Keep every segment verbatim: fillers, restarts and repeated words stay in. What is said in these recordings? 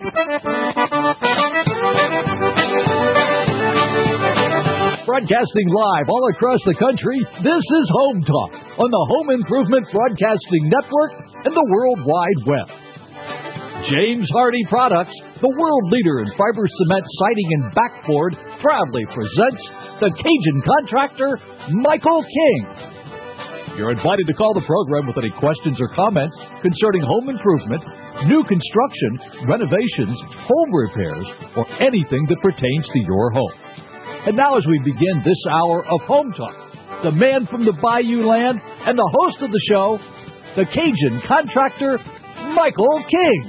Broadcasting live all across the country, this is Home Talk on the Home Improvement Broadcasting Network and the World Wide Web. James Hardie Products, the world leader in fiber cement siding and backboard, proudly presents the Cajun contractor, Michael King. You're invited to call the program with any questions or comments concerning home improvement, new construction, renovations, home repairs, or anything that pertains to your home. And now as we begin this hour of Home Talk, the man from the Bayou Land and the host of the show, the Cajun contractor, Michael King.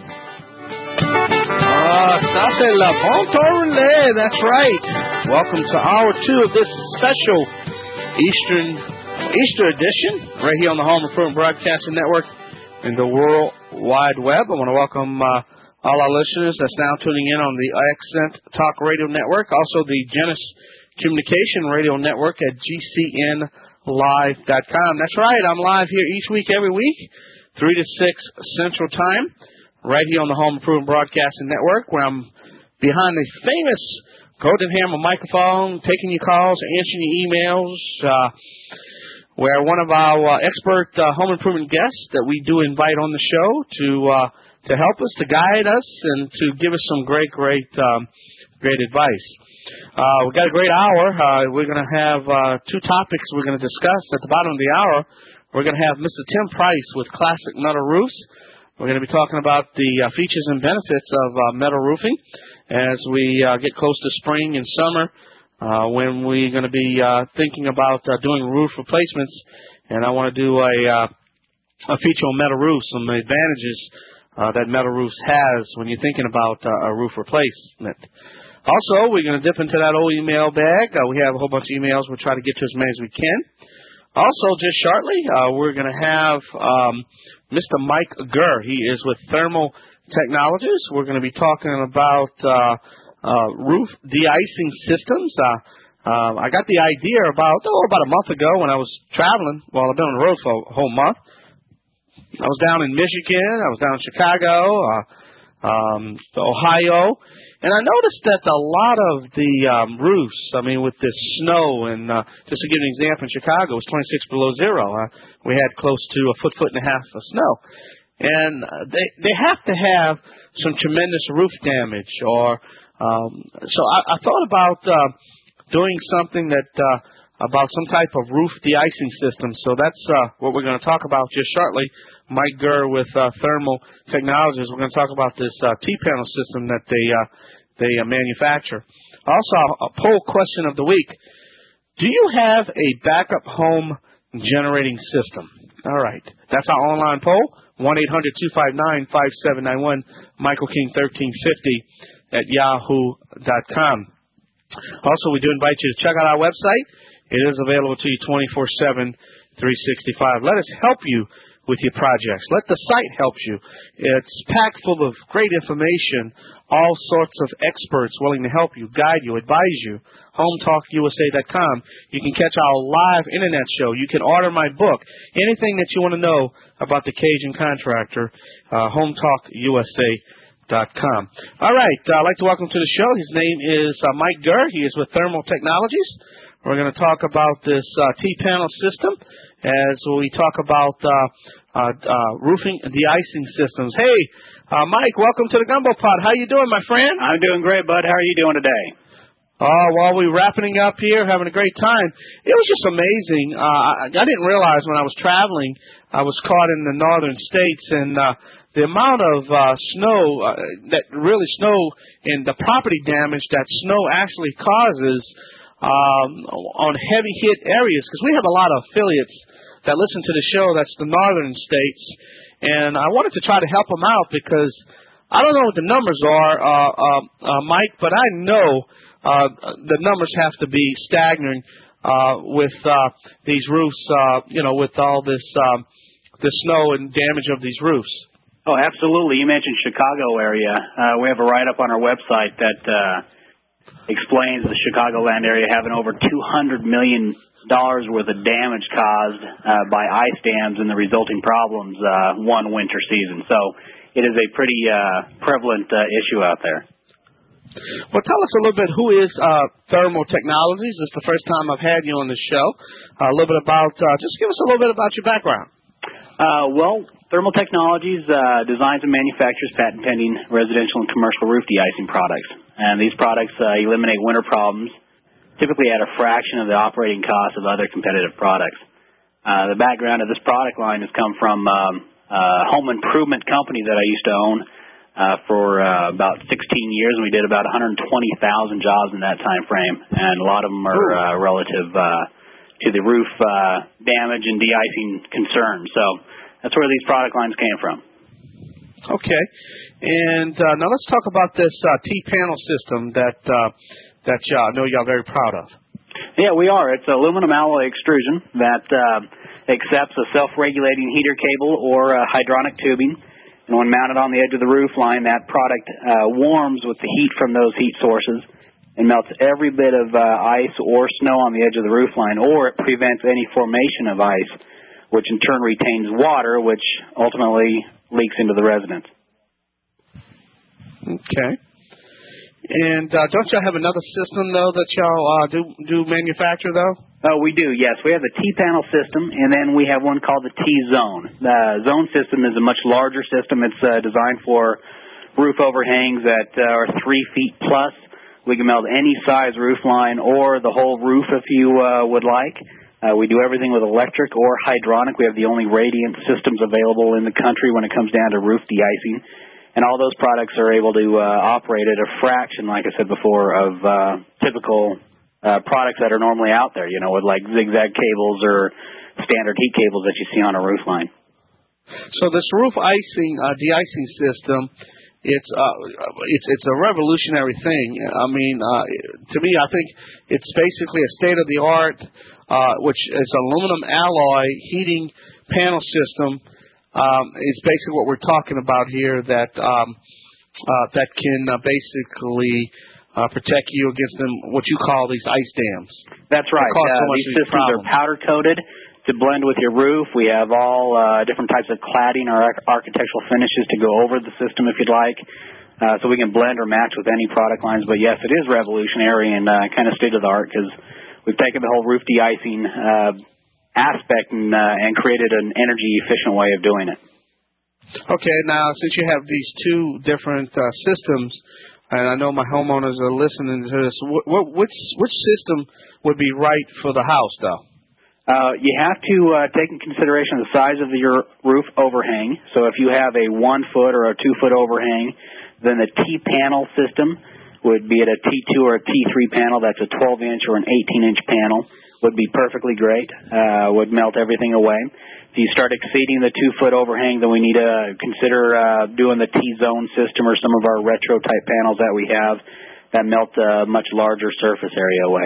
Ah, ça c'est la bon tournée, that's right. Welcome to hour two of this special Eastern Easter edition, right here on the Home Improvement Broadcasting Network and the World Wide Web. I want to welcome uh, all our listeners that's now tuning in on the Accent Talk Radio Network, also the Genesis Communication Radio Network at G C N live dot com. That's right, I'm live here each week, every week, three to six Central Time, right here on the Home Improvement Broadcasting Network, where I'm behind the famous Golden Hammer microphone, taking your calls, answering your emails, uh, where one of our uh, expert uh, home improvement guests that we do invite on the show to uh, to help us, to guide us, and to give us some great, great, um, great advice. Uh, we've got a great hour. Uh, we're going to have uh, two topics we're going to discuss. At the bottom of the hour, we're going to have Mister Tim Price with Classic Metal Roofs. We're going to be talking about the uh, features and benefits of uh, metal roofing as we uh, get close to spring and summer, uh, when we're going to be uh, thinking about uh, doing roof replacements. And I want to do a, uh, a feature on metal roofs, some advantages Uh, that metal roofs has when you're thinking about uh, a roof replacement. Also, we're going to dip into that old email bag. Uh, we have a whole bunch of emails. We'll try to get to as many as we can. Also, just shortly, uh, we're going to have um, Mister Mike Gurr. He is with Thermal Technologies. We're going to be talking about uh, uh, roof de-icing systems. Uh, uh, I got the idea about, oh, about a month ago when I was traveling. Well, I've been on the road for a whole month. I was down in Michigan, I was down in Chicago, uh, um, Ohio, and I noticed that a lot of the um, roofs, I mean, with this snow, and uh, just to give an example, in Chicago, it was twenty-six below zero. Uh, we had close to a foot, foot and a half of snow. And they they have to have some tremendous roof damage. or um, So I, I thought about uh, doing something that uh, about some type of roof de-icing system. So that's uh, what we're going to talk about just shortly. Mike Gurr with uh, Thermal Technologies. We're going to talk about this uh, T-panel system that they uh, they uh, manufacture. Also, a poll question of the week: do you have a backup home generating system? All right, that's our online poll. One eight hundred two five nine five seven nine one. Michael King thirteen fifty at yahoo dot com. Also, we do invite you to check out our website. It is available to you twenty-four seven, three sixty-five. Let us help you with your projects. Let the site help you. It's packed full of great information, all sorts of experts willing to help you, guide you, advise you. home talk U S A dot com. You can catch our live internet show. You can order my book. Anything that you want to know about the Cajun contractor, uh, home talk U S A dot com. All right. Uh, I'd like to welcome to the show. His name is uh, Mike Gurr. He is with Thermal Technologies. We're going to talk about this uh, T-panel system as we talk about uh, uh, uh, roofing de-icing systems. Hey, uh, Mike, welcome to the Gumbo Pot. How you doing, my friend? I'm doing great, bud. How are you doing today? Oh, well, we're wrapping up here, having a great time. It was just amazing. Uh, I, I didn't realize when I was traveling, I was caught in the northern states, and uh, the amount of uh, snow, uh, that really snow, and the property damage that snow actually causes Um, on heavy hit areas, because we have a lot of affiliates that listen to the show that's the northern states, and I wanted to try to help them out because I don't know what the numbers are, uh, uh, uh, Mike, but I know uh, the numbers have to be staggering uh, with uh, these roofs, uh, you know, with all this um, the snow and damage of these roofs. Oh, absolutely. You mentioned Chicago area. Uh, we have a write-up on our website that uh, explains the Chicagoland area having over two hundred million dollars worth of damage caused uh, by ice dams and the resulting problems uh, one winter season. So it is a pretty uh, prevalent uh, issue out there. Well, tell us a little bit, who is uh, Thermal Technologies? It's the first time I've had you on the show. Uh, a little bit about, uh, just give us a little bit about your background. Uh, well, Thermal Technologies uh, designs and manufactures patent-pending residential and commercial roof de-icing products. And these products uh, eliminate winter problems, typically at a fraction of the operating cost of other competitive products. Uh, the background of this product line has come from um, a home improvement company that I used to own Uh, for uh, about sixteen years, and we did about one hundred twenty thousand jobs in that time frame, and a lot of them are uh, relative uh, to the roof uh, damage and de-icing concerns. So that's where these product lines came from. Okay, and uh, now let's talk about this uh, T-panel system that uh, that y'all, I know y'all very proud of. Yeah, we are. It's aluminum alloy extrusion that uh, accepts a self-regulating heater cable or uh, hydronic tubing. And when mounted on the edge of the roof line, that product uh, warms with the heat from those heat sources and melts every bit of uh, ice or snow on the edge of the roof line, or it prevents any formation of ice, which in turn retains water, which ultimately leaks into the residence. Okay. And uh, don't y'all have another system, though, that y'all uh, do, do manufacture, though? Oh, we do, yes. We have the T-panel system, and then we have one called the T-zone. The zone system is a much larger system. It's uh, designed for roof overhangs that uh, are three feet plus. We can melt any size roof line or the whole roof if you uh, would like. Uh, we do everything with electric or hydronic. We have the only radiant systems available in the country when it comes down to roof de-icing. And all those products are able to uh, operate at a fraction, like I said before, of uh, typical Uh, products that are normally out there, you know, with like zigzag cables or standard heat cables that you see on a roof line. So this roof icing, uh, de-icing system, it's uh, it's it's a revolutionary thing. I mean, uh, to me, I think it's basically a state-of-the-art, uh, which is aluminum alloy heating panel system. Um, it's basically what we're talking about here. That um, uh, that can uh, basically Uh, protect you against them, what you call these ice dams. That's right. Uh, so these systems problems. are powder-coated to blend with your roof. We have all uh, different types of cladding or architectural finishes to go over the system if you'd like. Uh, so we can blend or match with any product lines. But, yes, it is revolutionary and uh, kind of state-of-the-art because we've taken the whole roof de-icing uh, aspect and, uh, and created an energy-efficient way of doing it. Okay. Now, since you have these two different uh, systems, and I know my homeowners are listening to this, What, which, which system would be right for the house, though? Uh, you have to uh, take in consideration the size of your roof overhang. So if you have a one-foot or a two-foot overhang, then the T-panel system would be at a T two or a T three panel. That's a twelve-inch or an eighteen-inch panel. Would be perfectly great. Uh, would melt everything away. If you start exceeding the two-foot overhang, then we need to consider uh, doing the T-zone system or some of our retro-type panels that we have that melt a much larger surface area away.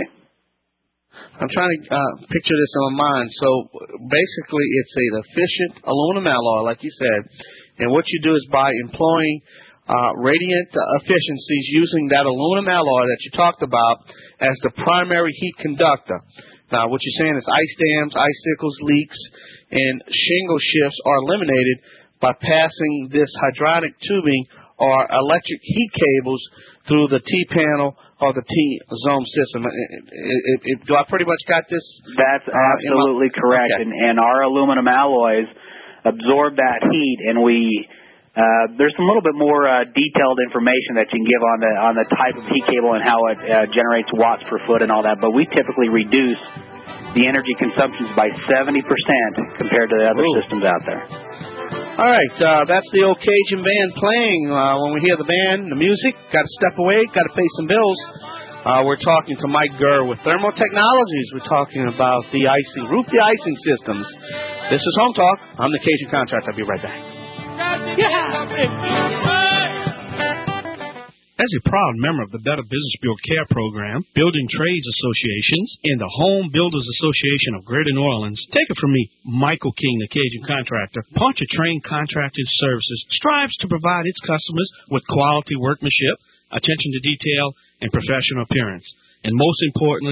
I'm trying to uh, picture this in my mind. So basically it's an efficient aluminum alloy, like you said, and what you do is by employing uh, radiant uh, efficiencies using that aluminum alloy that you talked about as the primary heat conductor. Now, what you're saying is ice dams, icicles, leaks, and shingle shifts are eliminated by passing this hydronic tubing or electric heat cables through the T-panel or the T-zone system. It, it, it, it, do I pretty much got this? That's uh, absolutely my, correct. Okay. And, and our aluminum alloys absorb that heat, and we uh, there's some little bit more uh, detailed information that you can give on the on the type of heat cable and how it uh, generates watts per foot and all that. But we typically reduce the energy consumptions by seventy percent compared to the other Ooh. systems out there. All right, uh, that's the old Cajun band playing. Uh, when we hear the band, the music, got to step away, got to pay some bills. Uh, we're talking to Mike Gurr with Thermal Technologies. We're talking about the icing, roof de-icing systems. This is Home Talk. I'm the Cajun Contractor. I'll be right back. Yeah. As a proud member of the Better Business Bureau CARE program, Building Trades Associations, and the Home Builders Association of Greater New Orleans, take it from me, Michael King, the Cajun Contractor. Pontchartrain Contracting Services strives to provide its customers with quality workmanship, attention to detail, and professional appearance. And most importantly,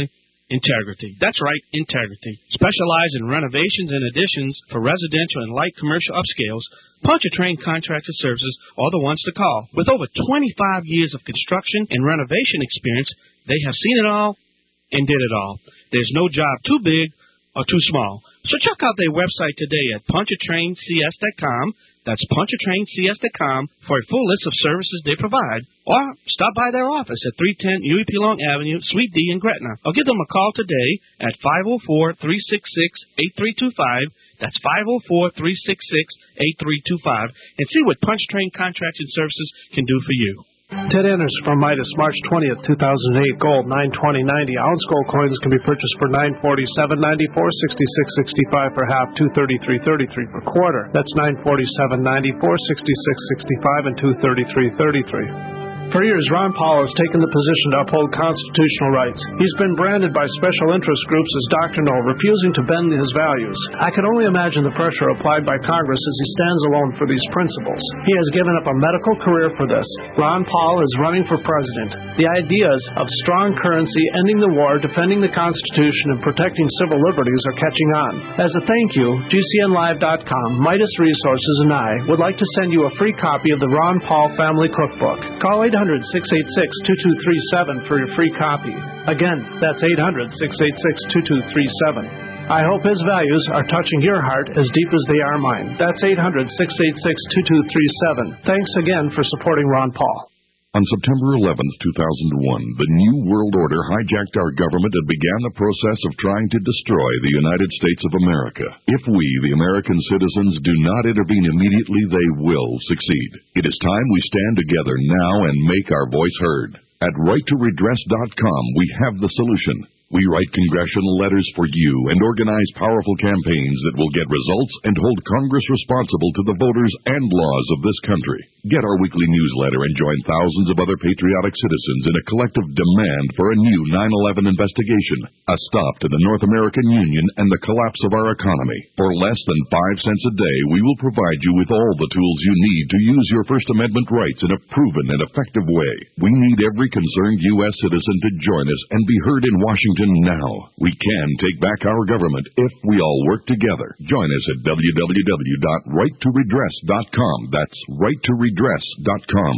Integrity. That's right, integrity. Specialize in renovations and additions for residential and light commercial upscales. Pontchartrain Contractor Services are the ones to call. With over twenty-five years of construction and renovation experience, they have seen it all and did it all. There's no job too big or too small. So check out their website today at pontchartrain c s dot com. That's pontchartrain c s dot com for a full list of services they provide. Or stop by their office at three ten U E P Long Avenue, Suite D in Gretna. Or give them a call today at five oh four, three six six, eight three two five. That's five oh four, three six six, eight three two five. And see what Pontchartrain Contracting Services can do for you. Ted Anderson from Midas, March twentieth, two thousand eight. Gold, nine twenty ninety. Ounce gold coins can be purchased for nine forty-seven ninety-four, sixty-six sixty-five per half, two thirty-three thirty-three per quarter. That's nine forty-seven ninety-four, sixty-six sixty-five, and two thirty-three thirty-three. For years, Ron Paul has taken the position to uphold constitutional rights. He's been branded by special interest groups as doctrinal, refusing to bend his values. I can only imagine the pressure applied by Congress as he stands alone for these principles. He has given up a medical career for this. Ron Paul is running for president. The ideas of strong currency, ending the war, defending the Constitution, and protecting civil liberties are catching on. As a thank you, G C N live dot com, Midas Resources, and I would like to send you a free copy of the Ron Paul Family Cookbook. Call eight hundred, six eight six, two two three seven for your free copy. Again, that's eight hundred, six eight six, two two three seven. I hope his values are touching your heart as deep as they are mine. That's eight hundred, six eight six, two two three seven. Thanks again for supporting Ron Paul. On September eleventh, two thousand one, the New World Order hijacked our government and began the process of trying to destroy the United States of America. If we, the American citizens, do not intervene immediately, they will succeed. It is time we stand together now and make our voice heard. At right to redress dot com, we have the solution. We write congressional letters for you and organize powerful campaigns that will get results and hold Congress responsible to the voters and laws of this country. Get our weekly newsletter and join thousands of other patriotic citizens in a collective demand for a new nine eleven investigation, a stop to the North American Union and the collapse of our economy. For less than five cents a day, we will provide you with all the tools you need to use your First Amendment rights in a proven and effective way. We need every concerned U S citizen to join us and be heard in Washington now. We can take back our government if we all work together. Join us at w w w dot right to redress dot com. That's right to redress dot com.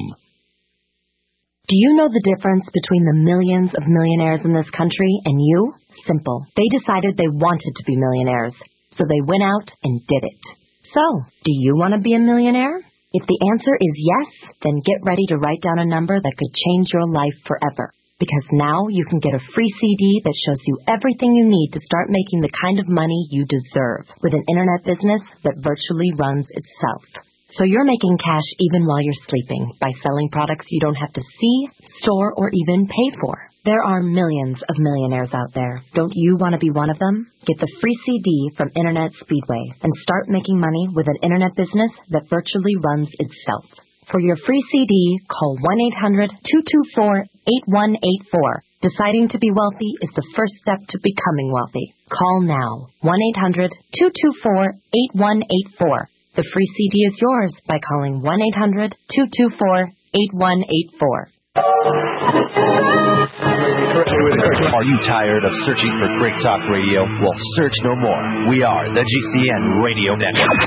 Do you know the difference between the millions of millionaires in this country and you? Simple. They decided they wanted to be millionaires, so they went out and did it. So, do you want to be a millionaire? If the answer is yes, then get ready to write down a number that could change your life forever. Because now you can get a free C D that shows you everything you need to start making the kind of money you deserve with an internet business that virtually runs itself. So you're making cash even while you're sleeping by selling products you don't have to see, store, or even pay for. There are millions of millionaires out there. Don't you want to be one of them? Get the free C D from Internet Speedway and start making money with an internet business that virtually runs itself. For your free C D, call one eight hundred, two two four, eight one eight four. Deciding to be wealthy is the first step to becoming wealthy. Call now, one eight hundred, two two four, eight one eight four. The free C D is yours by calling one eight hundred, two two four, eight one eight four. Are you tired of searching for great talk radio? Well, search no more. We are the G C N Radio Network.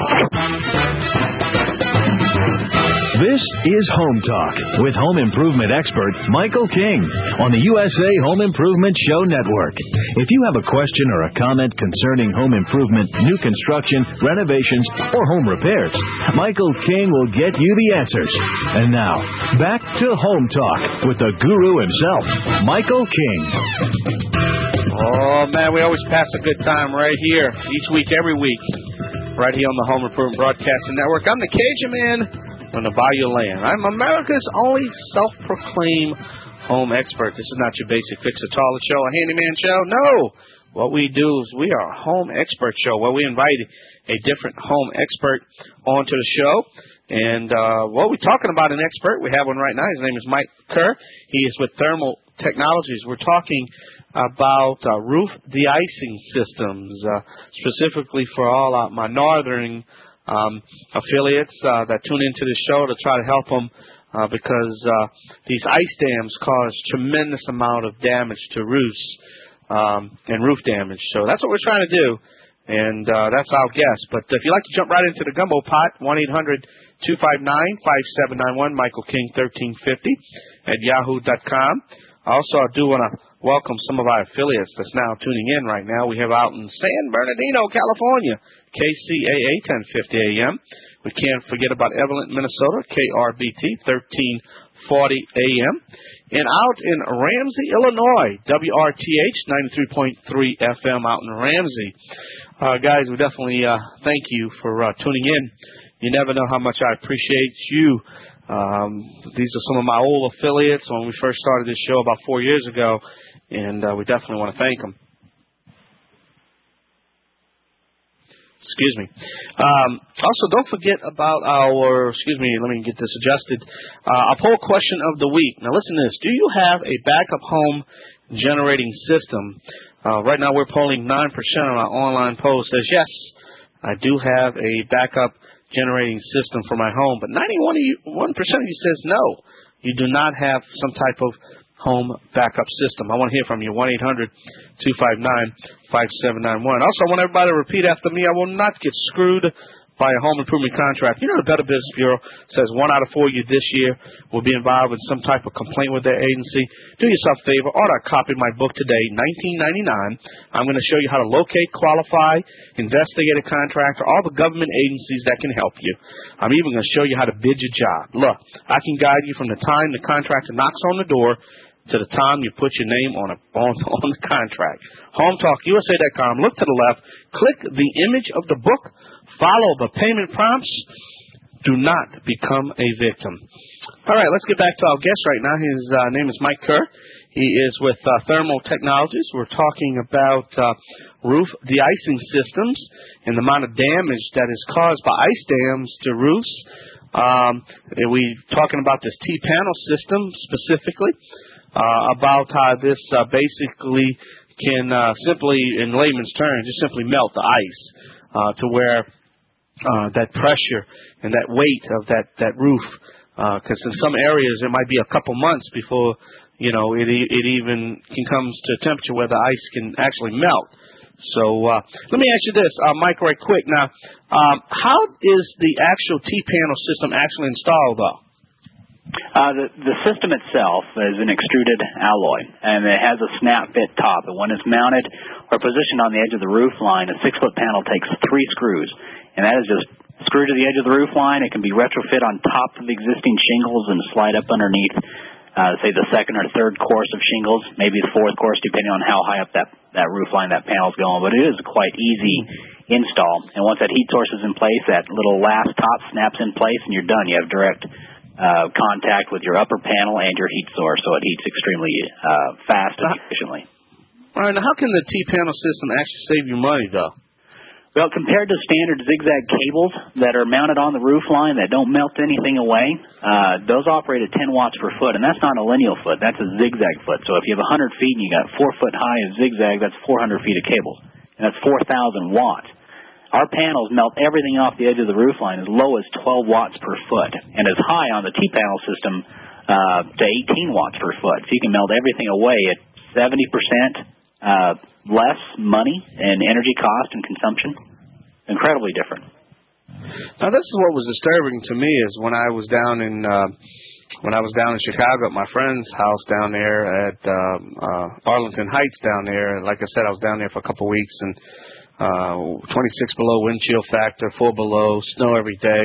This is Home Talk with home improvement expert Michael King on the U S A Home Improvement Show Network. If you have a question or a comment concerning home improvement, new construction, renovations, or home repairs, Michael King will get you the answers. And now, back to Home Talk with the guru himself, Michael King. Oh, man, we always pass a good time right here, each week, every week, right here on the Home Improvement Broadcasting Network. I'm the Cajun Man on the Bayou Land. I'm America's only self-proclaimed home expert. This is not your basic fix-a-toilet show, a handyman show. No! What we do is we are a home expert show where we invite a different home expert onto the show. And uh, what we're talking about, an expert, we have one right now. His name is Mike Kerr. He is with Thermal Technologies. We're talking about uh, roof de-icing systems, uh, specifically for all uh, my northern Um, affiliates uh, that tune into the show to try to help them uh, because uh, these ice dams cause tremendous amount of damage to roofs. um, and roof damage. So that's what we're trying to do, and uh, that's our guess. But if you'd like to jump right into the gumbo pot, one eight hundred two five nine five seven nine one, Michael King thirteen fifty at yahoo dot com. Also, I do want to welcome some of our affiliates that's now tuning in right now. We have out in San Bernardino, California, K C A A ten fifty A M. We can't forget about Evelyn, Minnesota, K R B T thirteen forty A M. And out in Ramsey, Illinois, W R T H ninety-three point three F M out in Ramsey. Uh, guys, we definitely uh, thank you for uh, tuning in. You never know how much I appreciate you. Um, these are some of my old affiliates when we first started this show about four years ago, and uh, we definitely want to thank them. Excuse me. Um, also, don't forget about our, excuse me, let me get this adjusted, uh, our poll question of the week. Now, listen to this. Do you have a backup home generating system? Uh, right now, we're polling nine percent on our online poll says, yes, I do have a backup generating system for my home. But ninety-one percent of you says, no, you do not have some type of home backup system. I want to hear from you, one eight hundred two five nine five seven nine one. Also, I want everybody to repeat after me, I will not get screwed by a home improvement contract. You know, the Better Business Bureau says one out of four of you this year will be involved in some type of complaint with their agency. Do yourself a favor, order a copy of my book today, nineteen ninety-nine. I'm going to show you how to locate, qualify, investigate a contractor, all the government agencies that can help you. I'm even going to show you how to bid your job. Look, I can guide you from the time the contractor knocks on the door to the time you put your name on a on, on the contract. Home Talk U S A dot com. Look to the left. Click the image of the book. Follow the payment prompts. Do not become a victim. All right, let's get back to our guest right now. His uh, name is Mike Kerr. He is with uh, Thermal Technologies. We're talking about uh, roof de-icing systems and the amount of damage that is caused by ice dams to roofs. Um, we're talking about this T-panel system specifically. Uh, about how this uh, basically can uh, simply, in layman's terms, just simply melt the ice uh, to where uh, that pressure and that weight of that, that roof, because uh, in some areas it might be a couple months before, you know, it it even can comes to a temperature where the ice can actually melt. So uh, let me ask you this, uh, Mike, right quick. Now, um, how is the actual T-panel system actually installed, though? Uh, the, the system itself is an extruded alloy, and it has a snap-fit top. And when it's mounted or positioned on the edge of the roof line, a six-foot panel takes three screws, and that is just screwed to the edge of the roof line. It can be retrofit on top of existing shingles and slide up underneath, uh, say, the second or third course of shingles, maybe the fourth course, depending on how high up that, that roof line that panel's going. But it is a quite easy install. And once that heat source is in place, that little last top snaps in place, and you're done. You have direct Uh, contact with your upper panel and your heat source, so it heats extremely uh, fast and efficiently. All right, now how can the T-panel system actually save you money, though? Well, compared to standard zigzag cables that are mounted on the roof line that don't melt anything away, uh, those operate at ten watts per foot, and that's not a lineal foot, that's a zigzag foot. So if you have one hundred feet and you got four foot high of zigzag, that's four hundred feet of cables, and that's four thousand watts. Our panels melt everything off the edge of the roof line as low as twelve watts per foot, and as high on the T-panel system uh, to eighteen watts per foot. So you can melt everything away at seventy percent uh, less money in energy cost and consumption. Incredibly different. Now, this is what was disturbing to me is when I was down in uh, when I was down in Chicago at my friend's house down there at uh, uh, Arlington Heights down there. Like I said, I was down there for a couple of weeks and. Uh, twenty-six below wind chill factor, four below, snow every day.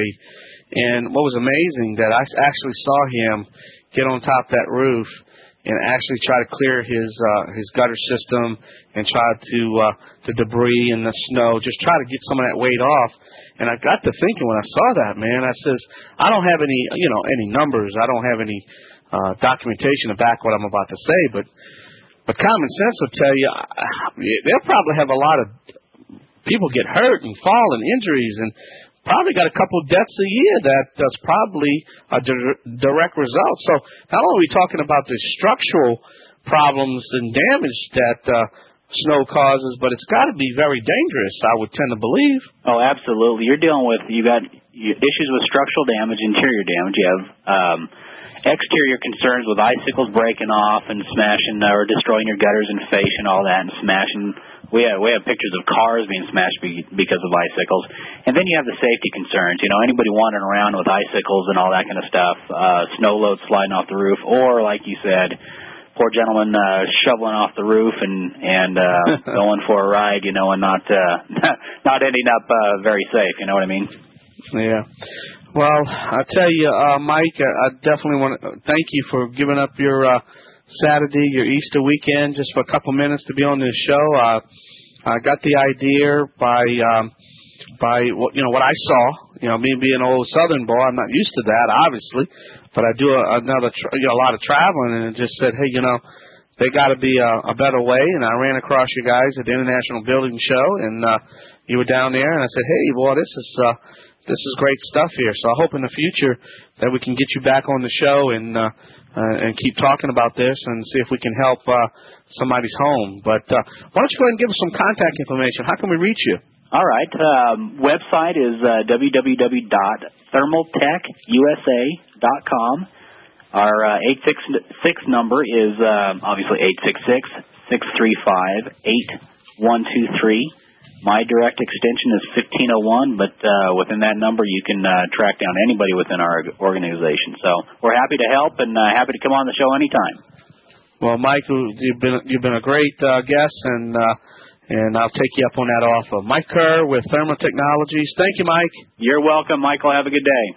And what was amazing that I actually saw him get on top of that roof and actually try to clear his uh, his gutter system and try to uh, the debris and the snow, just try to get some of that weight off. And I got to thinking when I saw that, man, I says, I don't have any, you know, any numbers. I don't have any uh, documentation to back what I'm about to say, but but common sense will tell you they'll probably have a lot of people get hurt and fall and injuries and probably got a couple of deaths a year. That, that's probably a di- direct result. So not only are we talking about the structural problems and damage that uh, snow causes, but it's got to be very dangerous, I would tend to believe. Oh, absolutely. You're dealing with, you got issues with structural damage, interior damage. You have um, exterior concerns with icicles breaking off and smashing or destroying your gutters and fascia and all that and smashing. We have, we have pictures of cars being smashed be, because of icicles. And then you have the safety concerns. You know, anybody wandering around with icicles and all that kind of stuff, uh, snow loads sliding off the roof, or, like you said, poor gentleman uh, shoveling off the roof and, and uh, going for a ride, you know, and not uh, not ending up uh, very safe. You know what I mean? Yeah. Well, I tell you, uh, Mike, I definitely want to thank you for giving up your uh, Saturday, your Easter weekend, just for a couple minutes to be on this show. Uh, I got the idea by um, by you know what I saw. You know, me being an old Southern boy, I'm not used to that, obviously, but I do a, another tra- you know, a lot of traveling, and it just said, hey, you know, they got to be a, a better way. And I ran across you guys at the International Building Show, and uh, you were down there, and I said, hey, boy, this is uh, this is great stuff here. So I hope in the future that we can get you back on the show and uh, uh, and keep talking about this and see if we can help uh, somebody's home. But uh, why don't you go ahead and give us some contact information? How can we reach you? All right. Um, website is uh, w w w dot thermal tech u s a dot com. Our uh, eight six six number is uh, obviously eight six six, six three five, eight one two three. My direct extension is fifteen oh one, but uh, within that number you can uh, track down anybody within our organization. So we're happy to help and uh, happy to come on the show anytime. Well, Michael, you've been you've been a great uh, guest, and uh, and I'll take you up on that offer. Mike Kerr with Thermal Technologies. Thank you, Mike. You're welcome, Michael. Have a good day.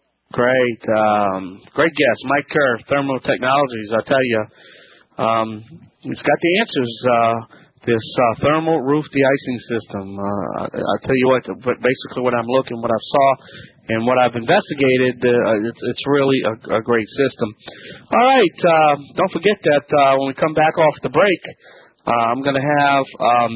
Great, um, great guest, Mike Kerr, Thermal Technologies. I tell you, um, he's got the answers. Uh, This uh, thermal roof de-icing system. Uh, I, I tell you what, basically what I'm looking, what I saw, and what I've investigated, uh, it's, it's really a, a great system. All right, uh, don't forget that uh, when we come back off the break, uh, I'm going to have um,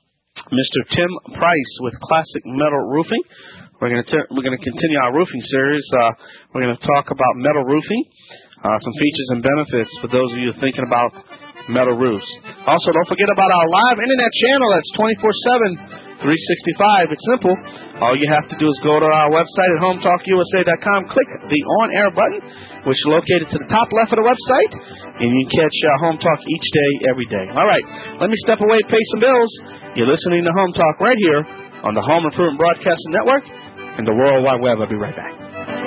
Mister Tim Price with Classic Metal Roofing. We're going to ter- we're going to continue our roofing series. Uh, we're going to talk about metal roofing, uh, some features and benefits for those of you thinking about metal roofs. Also, don't forget about our live internet channel. That's twenty-four seven, three sixty-five. It's simple. All you have to do is go to our website at home talk u s a dot com, click the on-air button, which is located to the top left of the website, and you can catch uh, Home Talk each day, every day. All right, let me step away and pay some bills. You're listening to Home Talk right here on the Home Improvement Broadcasting Network and the World Wide Web. I'll be right back.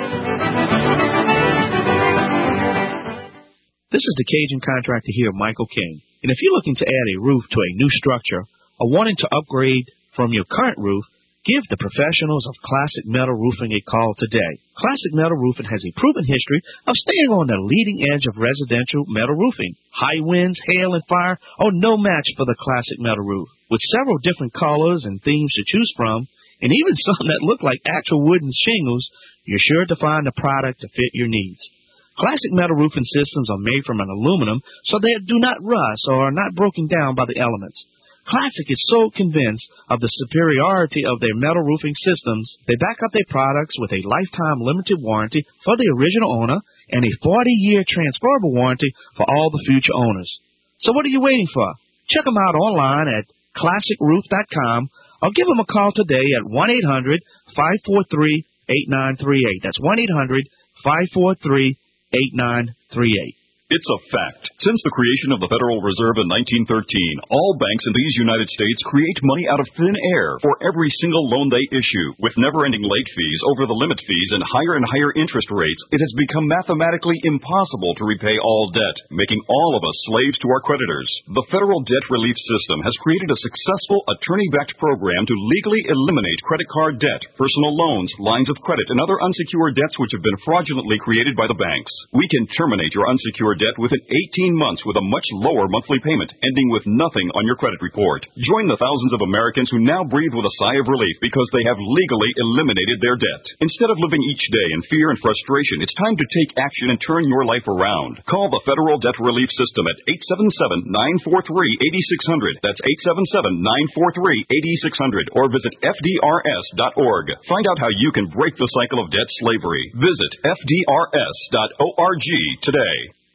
This is the Cajun Contractor here, Michael King. And if you're looking to add a roof to a new structure or wanting to upgrade from your current roof, give the professionals of Classic Metal Roofing a call today. Classic Metal Roofing has a proven history of staying on the leading edge of residential metal roofing. High winds, hail, and fire are no match for the Classic Metal Roof. With several different colors and themes to choose from, and even some that look like actual wooden shingles, you're sure to find a product to fit your needs. Classic Metal Roofing systems are made from an aluminum so they do not rust or are not broken down by the elements. Classic is so convinced of the superiority of their metal roofing systems, they back up their products with a lifetime limited warranty for the original owner and a forty-year transferable warranty for all the future owners. So what are you waiting for? Check them out online at classic roof dot com or give them a call today at one eight hundred, five four three, eight nine three eight. That's one eight hundred, five four three, eight nine three eight. It's a fact. Since the creation of the Federal Reserve in nineteen thirteen, all banks in these United States create money out of thin air for every single loan they issue. With never-ending late fees, over-the-limit fees, and higher and higher interest rates, it has become mathematically impossible to repay all debt, making all of us slaves to our creditors. The Federal Debt Relief System has created a successful attorney-backed program to legally eliminate credit card debt, personal loans, lines of credit, and other unsecured debts which have been fraudulently created by the banks. We can terminate your unsecured debt within eighteen months with a much lower monthly payment, ending with nothing on your credit report. Join the thousands of Americans who now breathe with a sigh of relief because they have legally eliminated their debt. Instead of living each day in fear and frustration, it's time to take action and turn your life around. Call the Federal Debt Relief System at eight seven seven, nine four three, eight six zero zero. That's eight seven seven, nine four three, eight six zero zero. Or visit F D R S dot org. Find out how you can break the cycle of debt slavery. Visit F D R S dot org today.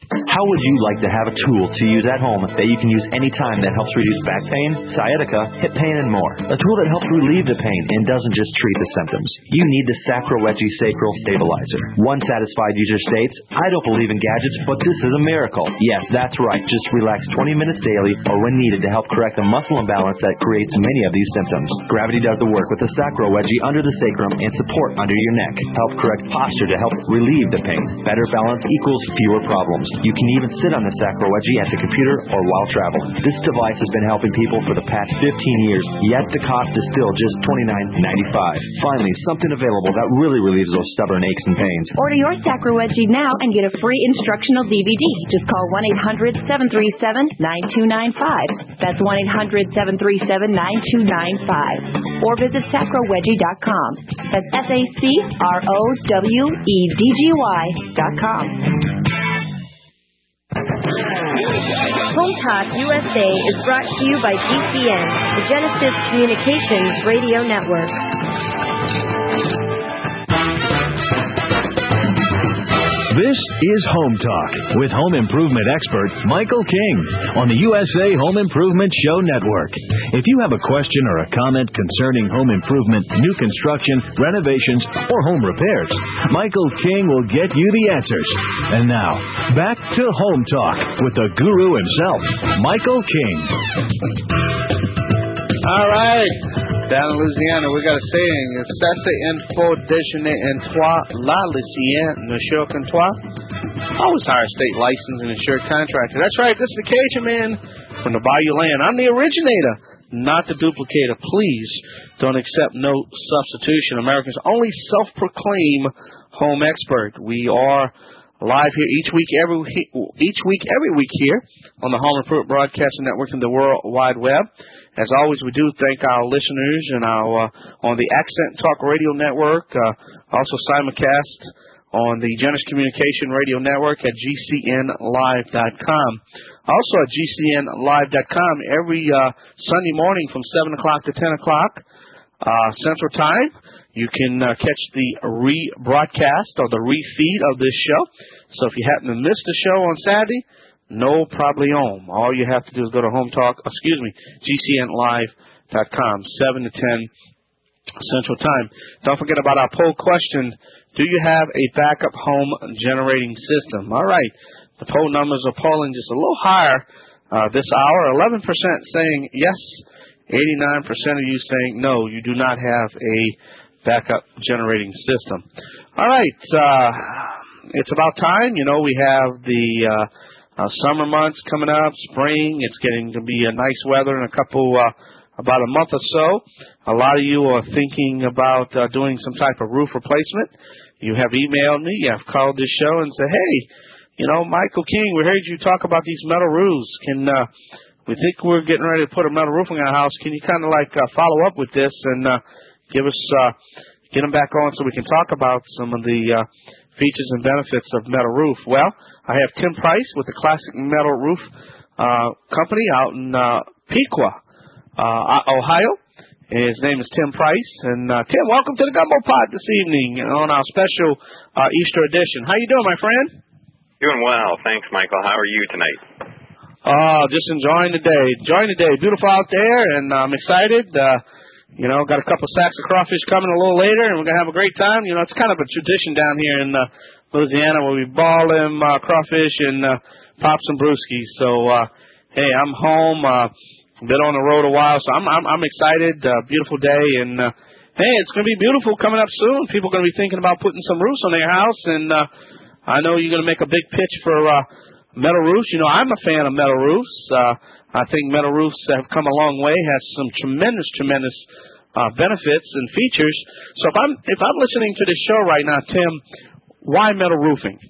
How would you like to have a tool to use at home that you can use anytime that helps reduce back pain, sciatica, hip pain, and more? A tool that helps relieve the pain and doesn't just treat the symptoms. You need the Sacrowegie Sacral Stabilizer. One satisfied user states, I don't believe in gadgets, but this is a miracle. Yes, that's right. Just relax twenty minutes daily or when needed to help correct the muscle imbalance that creates many of these symptoms. Gravity does the work with the Sacrowegie under the sacrum and support under your neck. Help correct posture to help relieve the pain. Better balance equals fewer problems. You can even sit on the Sacrowegie at the computer or while traveling. This device has been helping people for the past fifteen years, yet the cost is still just twenty-nine ninety-five. Finally, something available that really relieves those stubborn aches and pains. Order your Sacrowegie now and get a free instructional D V D. Just call one eight hundred seven three seven nine two nine five. That's one eight hundred seven three seven nine two nine five. Or visit sacrowegie dot com. That's S A C R O W E D G Y dot com. Home Talk U S A is brought to you by G C N, the Genesis Communications Radio Network. This is Home Talk with home improvement expert Michael King on the U S A Home Improvement Show Network. If you have a question or a comment concerning home improvement, new construction, renovations, or home repairs, Michael King will get you the answers. And now, back to Home Talk with the guru himself, Michael King. All right. Down in Louisiana, we got a saying. It's ça c'est une faux déjeuner en toi, la Lucien, monsieur Cantois. Always hire a state licensed and insured contractor. That's right, this is the Cajun Man from the Bayou Land. I'm the originator, not the duplicator. Please don't accept no substitution. America's only self-proclaimed home expert. We are live here each week, every each week, every week here on the Home Improvement Broadcasting Network and the World Wide Web. As always, we do thank our listeners and our uh, on the Accent Talk Radio Network, uh, also simulcast on the Genesis Communication Radio Network at G C N live dot com. Also at G C N live dot com every uh, Sunday morning from seven o'clock to ten o'clock uh, Central Time. You can uh, catch the rebroadcast or the refeed of this show. So if you happen to miss the show on Saturday, no problème. All you have to do is go to Home Talk, excuse me, G C N live dot com, seven to ten Central Time. Don't forget about our poll question. Do you have a backup home generating system? All right. The poll numbers are polling just a little higher uh, this hour. eleven percent saying yes, eighty-nine percent of you saying no, you do not have a backup generating system. All right. Uh, it's about time. You know, we have the uh, Uh, summer months coming up, spring. It's getting to be a nice weather in a couple, uh, about a month or so. A lot of you are thinking about uh, doing some type of roof replacement. You have emailed me, you have called this show and said, hey, you know, Michael King, we heard you talk about these metal roofs. Can uh, we think we're getting ready to put a metal roof on our house? Can you kind of like uh, follow up with this and uh, give us, uh, get them back on so we can talk about some of the uh, features and benefits of metal roof? Well, I have Tim Price with the Classic Metal Roof uh, Company out in uh, Piqua, uh, Ohio. His name is Tim Price. And uh, Tim, welcome to the Gumbo Pod this evening on our special uh, Easter edition. How you doing, my friend? Doing well. Thanks, Michael. How are you tonight? Oh, just enjoying the day. Enjoying the day. Beautiful out there, and I'm excited. Uh, You know, got a couple sacks of crawfish coming a little later, and we're going to have a great time. You know, it's kind of a tradition down here in uh, Louisiana where we ball them uh, crawfish and uh, pop some brewskis. So, uh, hey, I'm home. Uh, been on the road a while, so I'm I'm, I'm excited. Uh, beautiful day, and uh, hey, it's going to be beautiful coming up soon. People are going to be thinking about putting some roofs on their house, and uh, I know you're going to make a big pitch for uh, metal roofs. You know, I'm a fan of metal roofs. Uh, I think metal roofs have come a long way, has some tremendous, tremendous uh, benefits and features. So if I'm if I'm listening to this show right now, Tim, why metal roofing?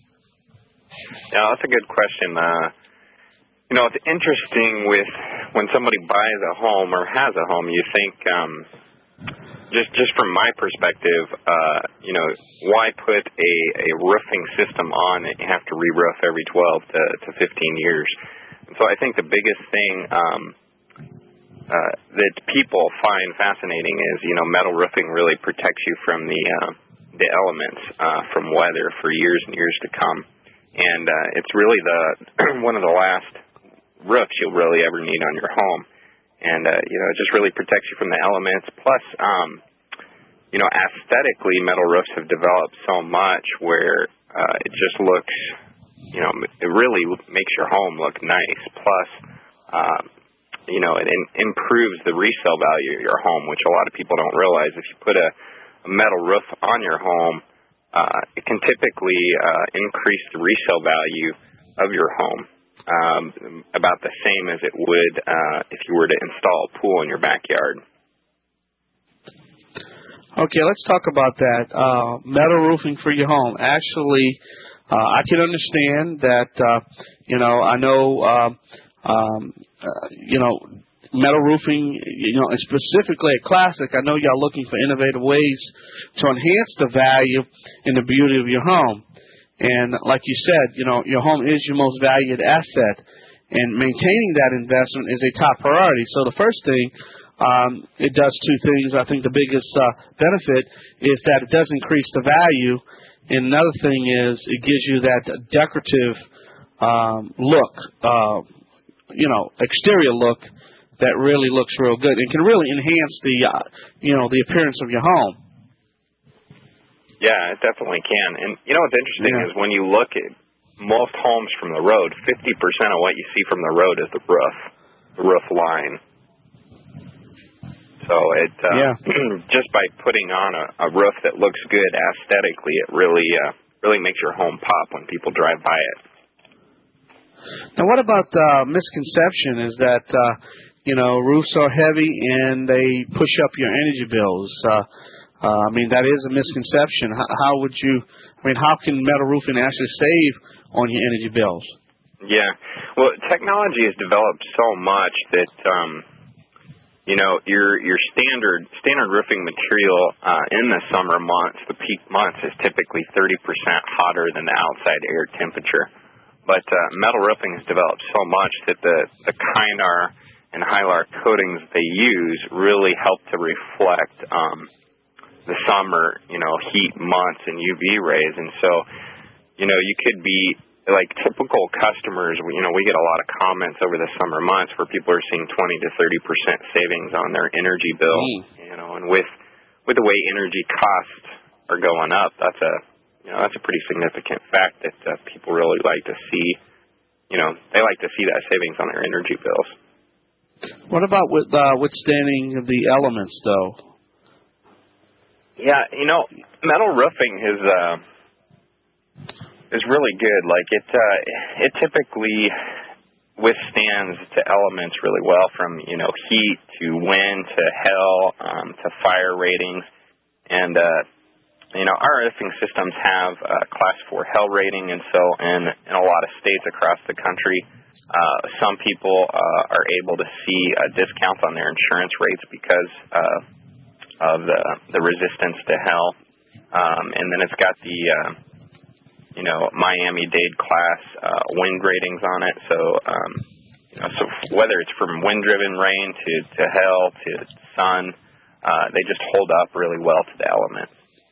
Yeah, that's a good question. Uh, you know, it's interesting with when somebody buys a home or has a home, you think, um, just just from my perspective, uh, you know, why put a, a roofing system on that you have to re-roof every twelve to fifteen years? So I think the biggest thing um, uh, that people find fascinating is, you know, metal roofing really protects you from the uh, the elements, uh, from weather for years and years to come. and uh, it's really the one of the last roofs you'll really ever need on your home. And, uh, you know, it just really protects you from the elements. Plus, um, you know, aesthetically, metal roofs have developed so much where uh, it just looks, you know, it really makes your home look nice. Plus, um, you know, it in- improves the resale value of your home, which a lot of people don't realize. If you put a, a metal roof on your home, uh, it can typically uh, increase the resale value of your home. Um, about the same as it would uh, if you were to install a pool in your backyard. Okay, let's talk about that. Uh, metal roofing for your home. Actually, uh, I can understand that, uh, you know, I know, uh, um, uh, you know, metal roofing, you know, and specifically at Classic, I know y'all looking for innovative ways to enhance the value and the beauty of your home. And like you said, you know, your home is your most valued asset, and maintaining that investment is a top priority. So the first thing, um, it does two things. I think the biggest uh, benefit is that it does increase the value, and another thing is it gives you that decorative um, look, uh, you know, exterior look that really looks real good and can really enhance the, uh, you know, the appearance of your home. Yeah, it definitely can. And you know what's interesting yeah. is when you look at most homes from the road, fifty percent of what you see from the road is the roof, the roof line. So it uh, yeah. just by putting on a, a roof that looks good aesthetically, it really uh, really makes your home pop when people drive by it. Now, what about the uh, misconception is that, uh, you know, roofs are heavy and they push up your energy bills? Uh, Uh, I mean, that is a misconception. How, how would you, I mean, how can metal roofing actually save on your energy bills? Yeah. Well, technology has developed so much that, um, you know, your your standard standard roofing material uh, in the summer months, the peak months, is typically thirty percent hotter than the outside air temperature. But uh, metal roofing has developed so much that the, the Kynar and Hylar coatings they use really help to reflect um the summer, you know, heat months and U V rays. And so, you know, you could be like typical customers, you know, we get a lot of comments over the summer months where people are seeing twenty to thirty percent savings on their energy bill, mm. you know, and with, with the way energy costs are going up, that's a, you know, that's a pretty significant fact that uh, people really like to see, you know, they like to see that savings on their energy bills. What about with, uh, withstanding the elements though? Yeah, you know, metal roofing is uh, is really good. Like it, uh, it typically withstands to elements really well, from you know heat to wind to hail um, to fire ratings, and uh, you know our roofing systems have a Class four hail rating, and so in in a lot of states across the country, uh, some people uh, are able to see uh, discounts on their insurance rates because. Uh, of the the resistance to hail, um, and then it's got the uh, you know Miami-Dade class uh, wind ratings on it. So um, you know, so whether it's from wind-driven rain to to hail to sun, uh, they just hold up really well to the elements.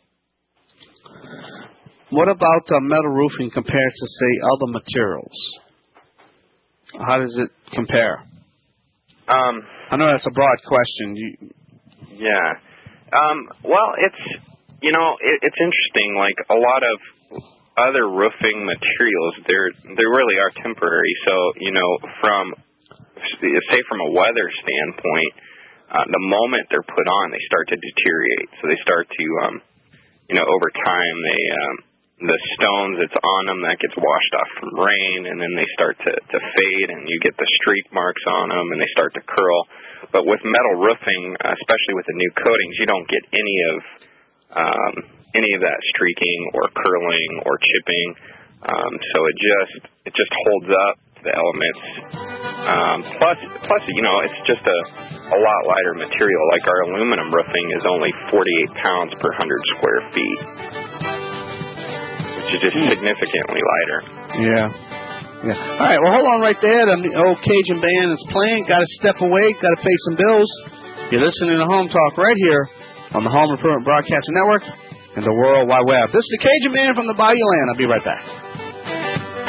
What about uh, metal roofing compared to say other materials? How does it compare? Um, I know that's a broad question. You, yeah. Um, well, it's, you know, it, it's interesting. Like a lot of other roofing materials, they're, they really are temporary. So, you know, from, say from a weather standpoint, uh, the moment they're put on, they start to deteriorate. So they start to, um, you know, over time, they, um, the stones that's on them, that gets washed off from rain, and then they start to, to fade, and you get the streak marks on them, and they start to curl. But with metal roofing, especially with the new coatings, you don't get any of um, any of that streaking or curling or chipping. Um, so it just it just holds up to the elements. Um, plus, plus, you know, it's just a a lot lighter material. Like our aluminum roofing is only forty-eight pounds per hundred square feet, which is just significantly lighter. Yeah. Yeah. All right, well, hold on right there. The old Cajun band is playing. Got to step away. Got to pay some bills. You're listening to Home Talk right here on the Home Improvement Broadcasting Network and the World Wide Web. This is the Cajun band from the Bayou Land. I'll be right back.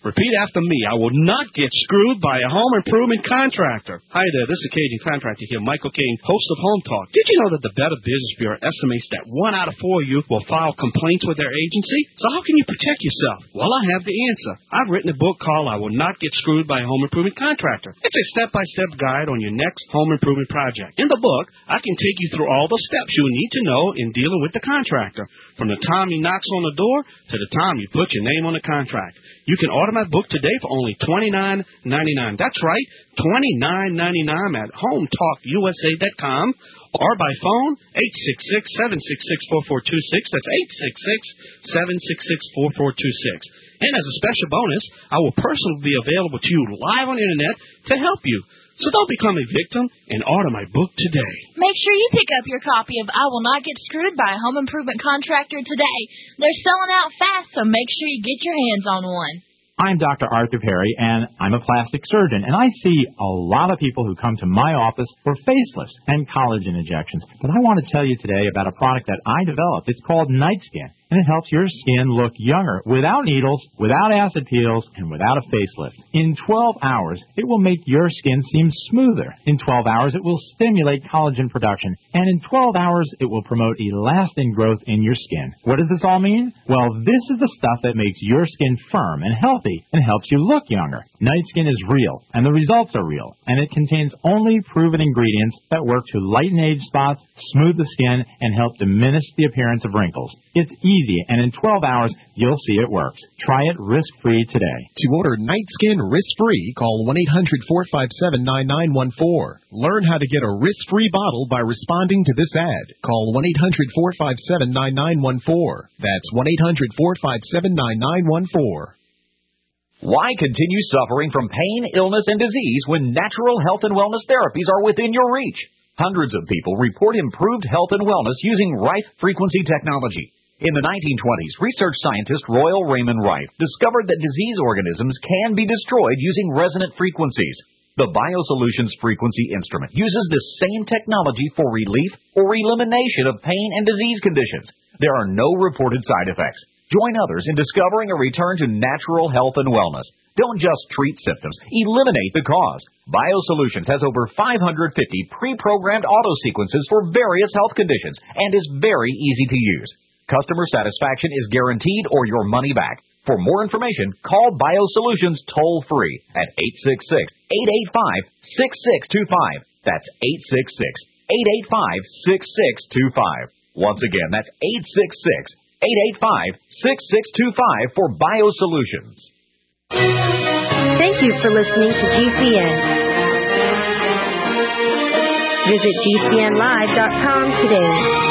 Repeat after me. I will not get screwed by a home improvement contractor. Hi there, this is Cajun Contractor here, Michael King, host of Home Talk. Did you know that the Better Business Bureau estimates that one out of four of you will file complaints with their agency? So how can you protect yourself? Well, I have the answer. I've written a book called I Will Not Get Screwed by a Home Improvement Contractor. It's a step-by-step guide on your next home improvement project. In the book, I can take you through all the steps you need to know in dealing with the contractor, from the time he knocks on the door to the time you put your name on the contract. You can order my book today for only twenty-nine ninety-nine. That's right, twenty-nine ninety-nine at home talk U S A dot com or by phone, eight six six, seven six six, four four two six. That's eight six six, seven six six, four four two six. And as a special bonus, I will personally be available to you live on the Internet to help you. So don't become a victim and order my book today. Make sure you pick up your copy of I Will Not Get Screwed by a Home Improvement Contractor today. They're selling out fast, so make sure you get your hands on one. I'm Doctor Arthur Perry, and I'm a plastic surgeon, and I see a lot of people who come to my office for facelifts and collagen injections. But I want to tell you today about a product that I developed. It's called Night Skin, and it helps your skin look younger without needles, without acid peels, and without a facelift. In twelve hours, it will make your skin seem smoother. In twelve hours, it will stimulate collagen production, and in twelve hours, it will promote elastin growth in your skin. What does this all mean? Well, this is the stuff that makes your skin firm and healthy and helps you look younger. Night Skin is real, and the results are real, and it contains only proven ingredients that work to lighten age spots, smooth the skin, and help diminish the appearance of wrinkles. It's easy, and in twelve hours, you'll see it works. Try it risk-free today. To order Night Skin risk-free, call one eight hundred, four five seven, nine nine one four. Learn how to get a risk-free bottle by responding to this ad. Call one eight hundred, four five seven, nine nine one four. That's one eight hundred, four five seven, nine nine one four. Why continue suffering from pain, illness, and disease when natural health and wellness therapies are within your reach? Hundreds of people report improved health and wellness using Rife frequency technology. In the nineteen twenties, research scientist Royal Raymond Rife discovered that disease organisms can be destroyed using resonant frequencies. The BioSolutions frequency instrument uses the same technology for relief or elimination of pain and disease conditions. There are no reported side effects. Join others in discovering a return to natural health and wellness. Don't just treat symptoms, eliminate the cause. BioSolutions has over five hundred fifty pre-programmed auto sequences for various health conditions and is very easy to use. Customer satisfaction is guaranteed or your money back. For more information, call BioSolutions toll-free at eight six six, eight eight five, six six two five. That's eight six six, eight eight five, six six two five. Once again, that's eight six six, eight eight five, six six two five for BioSolutions. Thank you for listening to G C N. Visit G C N live dot com today.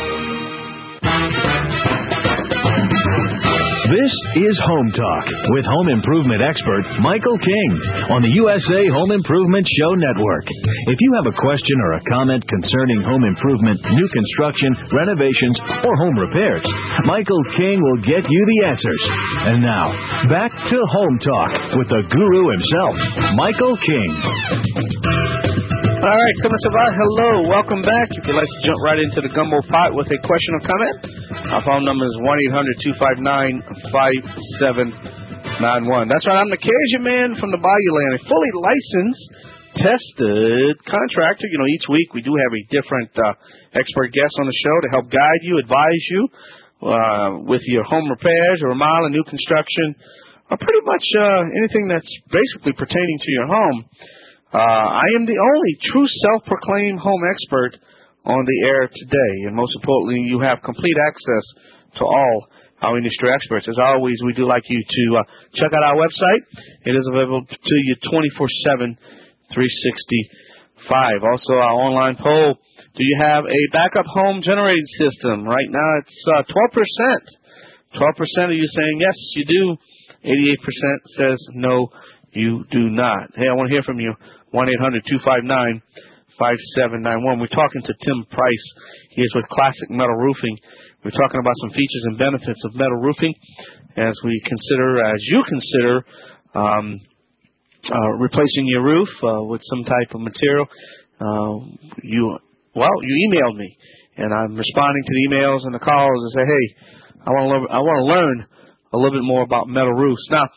This is Home Talk with home improvement expert Michael King on the U S A Home Improvement Show Network. If you have a question or a comment concerning home improvement, new construction, renovations, or home repairs, Michael King will get you the answers. And now, back to Home Talk with the guru himself, Michael King. All right, Kumasava, hello, welcome back. If you'd like to jump right into the gumbo pot with a question or comment, our phone number is one eight hundred, two five nine, five seven nine one. That's right, I'm the Cajun Man from the Bayou Land, a fully licensed, tested contractor. You know, each week we do have a different uh, expert guest on the show to help guide you, advise you uh, with your home repairs or remodel, new construction, or pretty much uh, anything that's basically pertaining to your home. Uh, I am the only true self-proclaimed home expert on the air today. And most importantly, you have complete access to all our industry experts. As always, we do like you to uh, check out our website. It is available to you twenty-four seven, three sixty-five. Also, our online poll. Do you have a backup home generating system? Right now, it's uh, twelve percent. twelve percent of you saying yes, you do. eighty-eight percent says no, you do not. Hey, I want to hear from you. one eight hundred, two five nine, five seven nine one. We're talking to Tim Price. He is with Classic Metal Roofing. We're talking about some features and benefits of metal roofing as we consider, as you consider, um, uh, replacing your roof uh, with some type of material. Uh, you, well, you emailed me, and I'm responding to the emails and the calls and say, hey, I want to, I want to learn a little bit more about metal roofs. Now,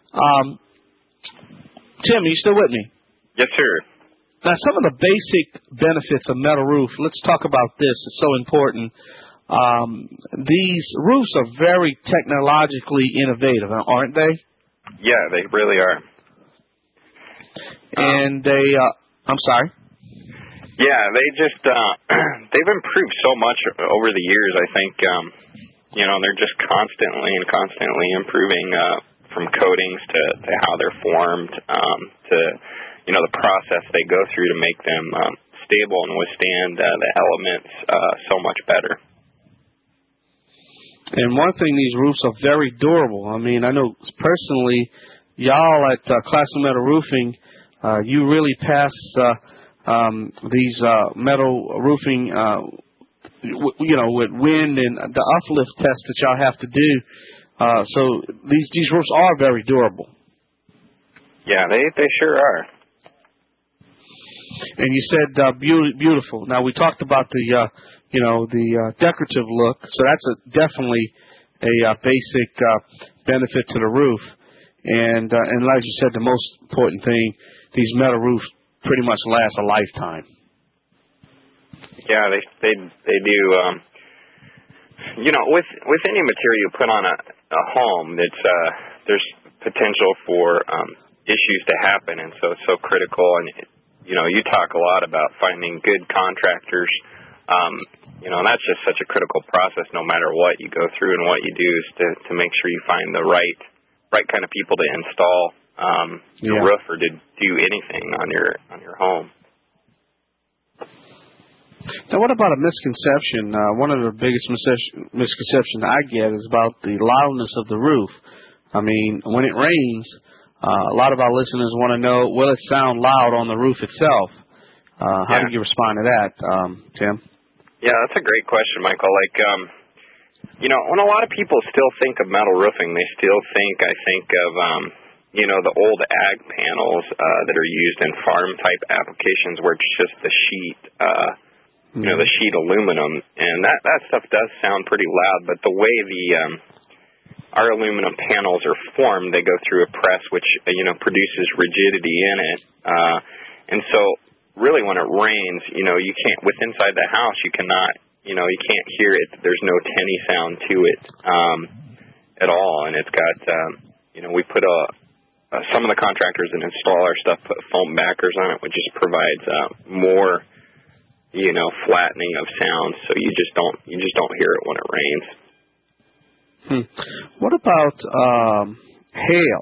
Um, Tim, are you still with me? Yes, sir. Now, some of the basic benefits of metal roof, let's talk about this. It's so important. Um, these roofs are very technologically innovative, aren't they? Yeah, they really are. And they, uh, I'm sorry? Yeah, they just, uh, they've improved so much over the years, I think. Um, you know, they're just constantly and constantly improving uh, from coatings to, to how they're formed um, to, you know, the process they go through to make them um, stable and withstand uh, the elements uh, so much better. And one thing, these roofs are very durable. I mean, I know personally, y'all at uh, Classic Metal Roofing, uh, you really pass uh, um, these uh, metal roofing, uh, w- you know, with wind and the uplift test that y'all have to do. Uh, so these these roofs are very durable. Yeah, they they sure are. And you said uh, be- beautiful. Now we talked about the. Uh, You know, the uh, decorative look. So that's a, definitely a uh, basic uh, benefit to the roof. And uh, and like you said, the most important thing, these metal roofs pretty much last a lifetime. Yeah, they they they do. Um, you know, with with any material you put on a, a home, it's uh, there's potential for um, issues to happen, and so it's so critical. And you know, you talk a lot about finding good contractors. Um, you know, and that's just such a critical process. No matter what you go through and what you do, is to, to make sure you find the right right kind of people to install um, your yeah. roof or to do anything on your on your home. Now, what about a misconception? Uh, one of the biggest mis- misconceptions I get is about the loudness of the roof. I mean, when it rains, uh, a lot of our listeners want to know, will it sound loud on the roof itself? Uh, how yeah. do you respond to that, um, Tim? Yeah, that's a great question, Michael. Like, um, you know, when a lot of people still think of metal roofing, they still think, I think of, um, you know, the old ag panels uh, that are used in farm-type applications where it's just the sheet, uh, mm-hmm. you know, the sheet aluminum. And that, that stuff does sound pretty loud, but the way the um, our aluminum panels are formed, they go through a press which, you know, produces rigidity in it. Uh, and so... Really, when it rains, you know, you can't, with inside the house, you cannot, you know, you can't hear it. There's no tinny sound to it um, at all. And it's got, um, you know, we put a, uh, some of the contractors that install our stuff put foam backers on it, which just provides uh, more, you know, flattening of sound. So you just don't, you just don't hear it when it rains. Hmm. What about um, hail?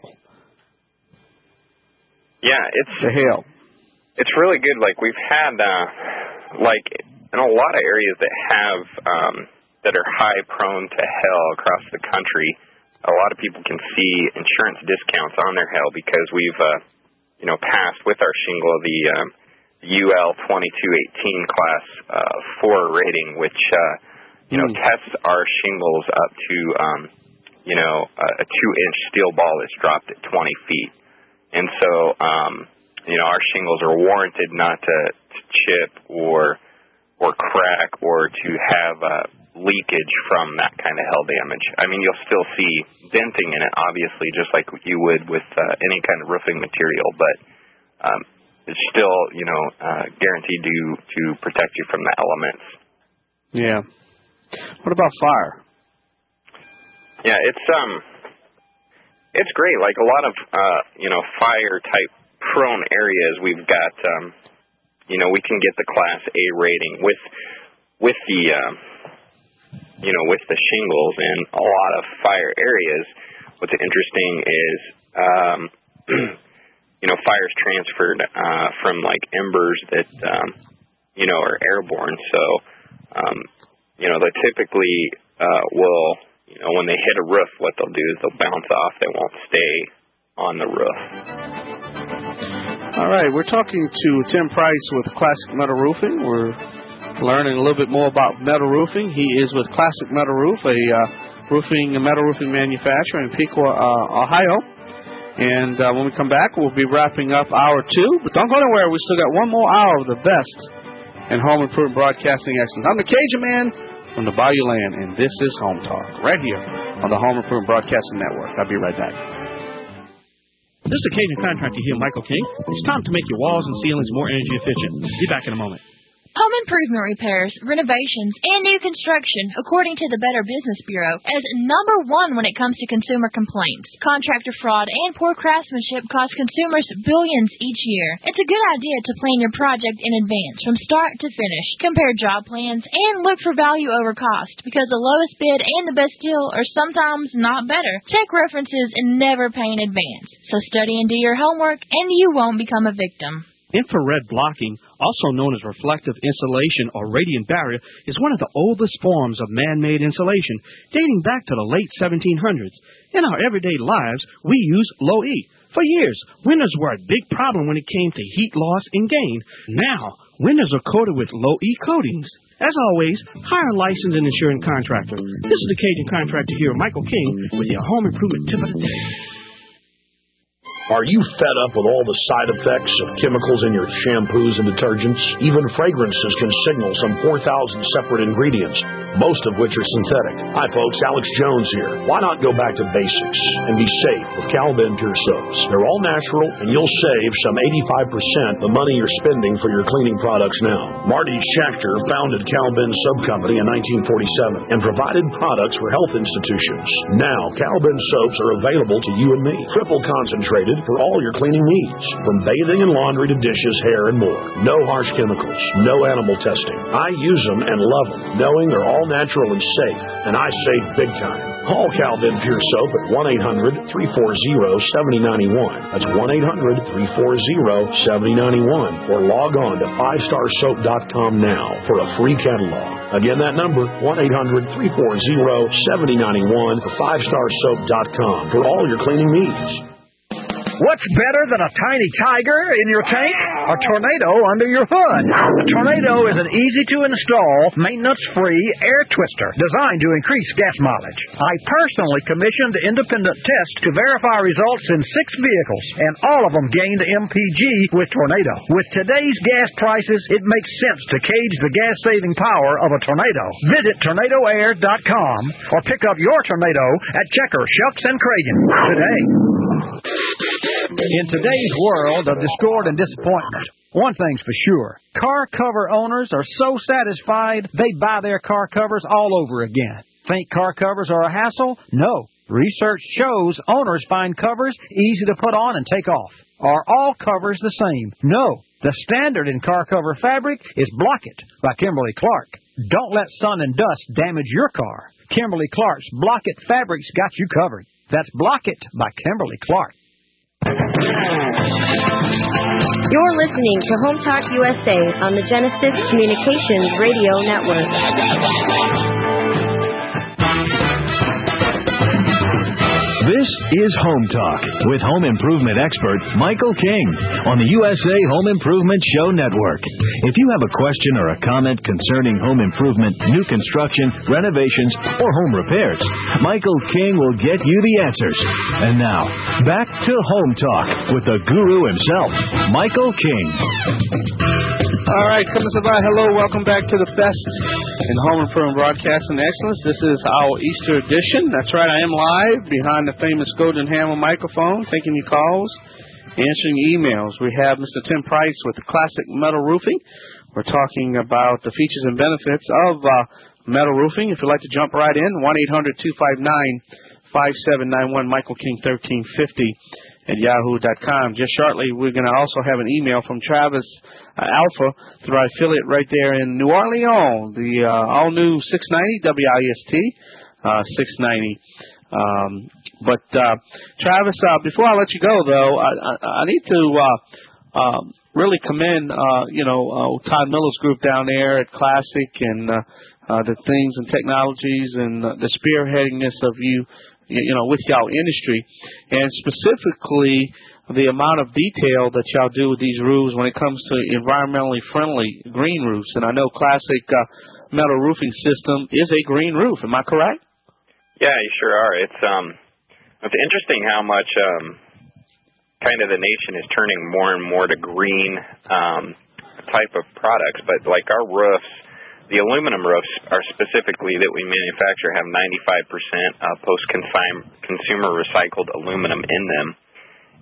Yeah, it's the hail. It's really good. Like we've had, uh, like in a lot of areas that have um, that are high prone to hail across the country, a lot of people can see insurance discounts on their hail because we've, uh, you know, passed with our shingle the um, U L twenty-two eighteen class uh, four rating, which uh, you know mm. tests our shingles up to, um, you know, a, a two-inch steel ball that's dropped at twenty feet, and so. Um, You know, our shingles are warranted not to, to chip or or crack or to have uh, leakage from that kind of hail damage. I mean, you'll still see denting in it, obviously, just like you would with uh, any kind of roofing material, but um, it's still, you know, uh, guaranteed to to protect you from the elements. Yeah. What about fire? Yeah, it's um, it's great. Like a lot of uh, you know, fire type. Prone areas, we've got, um, you know, we can get the Class A rating with with the, um, you know, with the shingles in a lot of fire areas. What's interesting is, um, you know, fire's transferred uh, from like embers that, um, you know, are airborne. So, um, you know, they typically uh, will, you know, when they hit a roof, what they'll do is they'll bounce off. They won't stay on the roof. All right, we're talking to Tim Price with Classic Metal Roofing. We're learning a little bit more about metal roofing. He is with Classic Metal Roof, a uh, roofing metal roofing manufacturer in Piqua, uh, Ohio. And uh, when we come back, we'll be wrapping up hour two. But don't go nowhere. We still got one more hour of the best in home improvement broadcasting excellence. I'm the Cajun Man from the Bayou Land, and this is Home Talk right here on the Home Improvement Broadcasting Network. I'll be right back. This is the Cajun Contractor here, Michael King. It's time to make your walls and ceilings more energy efficient. Be back in a moment. Home improvement repairs, renovations, and new construction, according to the Better Business Bureau, as number one when it comes to consumer complaints. Contractor fraud and poor craftsmanship cost consumers billions each year. It's a good idea to plan your project in advance, from start to finish. Compare job plans and look for value over cost, because the lowest bid and the best deal are sometimes not better. Check references and never pay in advance. So study and do your homework, and you won't become a victim. Infrared blocking, also known as reflective insulation or radiant barrier, is one of the oldest forms of man-made insulation, dating back to the late seventeen hundreds. In our everyday lives, we use low-E. For years, windows were a big problem when it came to heat loss and gain. Now, windows are coated with low-E coatings. As always, hire a licensed and insured contractor. This is the Cajun Contractor here, Michael King, with your home improvement tip of the day. Are you fed up with all the side effects of chemicals in your shampoos and detergents? Even fragrances can signal some four thousand separate ingredients, most of which are synthetic. Hi folks, Alex Jones here. Why not go back to basics and be safe with Cal-Ben Pure Soaps? They're all natural, and you'll save some eighty-five percent the money you're spending for your cleaning products now. Marty Schachter founded Cal-Ben Soap Company in nineteen forty-seven and provided products for health institutions. Now, Cal-Ben soaps are available to you and me, triple concentrated for all your cleaning needs, from bathing and laundry to dishes, hair, and more. No harsh chemicals, no animal testing. I use them and love them, knowing they're all natural and safe, and I save big time. Call Cal-Ben Pure Soap at one eight hundred, three four zero, seven zero nine one. That's one eight hundred, three four zero, seven zero nine one. Or log on to five star soap dot com now for a free catalog. Again, that number, one eight hundred, three four zero, seven zero nine one or five star soap dot com for all your cleaning needs. What's better than a tiny tiger in your tank? A tornado under your hood. A tornado is an easy-to-install, maintenance-free air twister designed to increase gas mileage. I personally commissioned independent tests to verify results in six vehicles, and all of them gained M P G with Tornado. With today's gas prices, it makes sense to cage the gas-saving power of a tornado. Visit tornado air dot com or pick up your tornado at Checker, Shucks, and Cragen today. In today's world of discord and disappointment, one thing's for sure. Car cover owners are so satisfied they buy their car covers all over again. Think car covers are a hassle? No. Research shows owners find covers easy to put on and take off. Are all covers the same? No. The standard in car cover fabric is Block-It by Kimberly Clark. Don't let sun and dust damage your car. Kimberly Clark's Block-It fabric's got you covered. That's Block-It by Kimberly Clark. You're listening to Home Talk U S A on the Genesis Communications Radio Network. This is Home Talk with home improvement expert Michael King on the U S A Home Improvement Show Network. If you have a question or a comment concerning home improvement, new construction, renovations, or home repairs, Michael King will get you the answers. And now, back to Home Talk with the guru himself, Michael King. All right, come on by. Hello, welcome back to the best in home improvement broadcasting excellence. This is our Easter edition. That's right, I am live behind the famous Golden Hammer microphone, taking your calls, answering emails. We have Mister Tim Price with Classic Metal Roofing. We're talking about the features and benefits of uh, metal roofing. If you'd like to jump right in, one eight hundred, two five nine, five seven nine one, Michael King thirteen fifty at yahoo dot com. Just shortly, we're going to also have an email from Travis uh, Alpha through our affiliate right there in New Orleans, the uh, all-new six ninety W I S T, uh, six ninety. Um, but, uh, Travis, uh, before I let you go, though, I, I, I need to uh, uh, really commend, uh, you know, uh, Todd Miller's group down there at Classic and uh, uh, the things and technologies and uh, the spearheadingness of you, you know, with y'all industry, and specifically the amount of detail that y'all do with these roofs when it comes to environmentally friendly green roofs. And I know Classic uh, Metal Roofing System is a green roof. Am I correct? Yeah, you sure are. It's um, it's interesting how much um, kind of the nation is turning more and more to green um, type of products. But like our roofs, the aluminum roofs are specifically that we manufacture have ninety-five percent uh, post-consumer recycled aluminum in them.